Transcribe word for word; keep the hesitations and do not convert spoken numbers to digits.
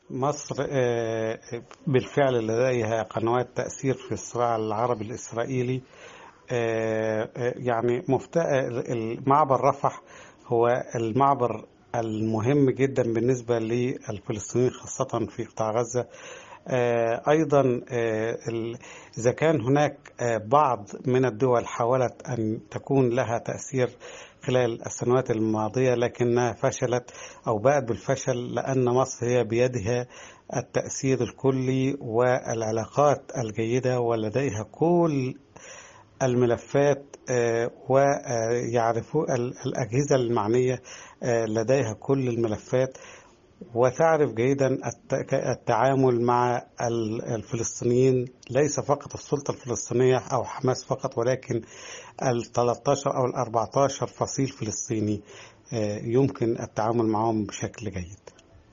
مصر آه، بالفعل لديها قنوات تأثير في الصراع العربي الإسرائيلي. آه، آه، يعني مفت- المعبر رفح هو المعبر المهم جدا بالنسبة للفلسطينيين خاصة في قطاع غزة. آه، أيضا آه، ال- إذا كان هناك آه، بعض من الدول حاولت أن تكون لها تأثير خلال السنوات الماضية، لكنها فشلت أو باءت بالفشل، لأن مصر هي بيدها التأثير الكلي والعلاقات الجيدة، ولديها كل الملفات، آه، ويعرفوا الأجهزة المعنية آه، لديها كل الملفات، وتعرف جيدا الت- التعامل مع ال- الفلسطينيين، ليس فقط السلطة الفلسطينية أو حماس فقط، ولكن ال ثلاثة عشر أو ال أربعة عشر فصيل فلسطيني آه، يمكن التعامل معهم بشكل جيد.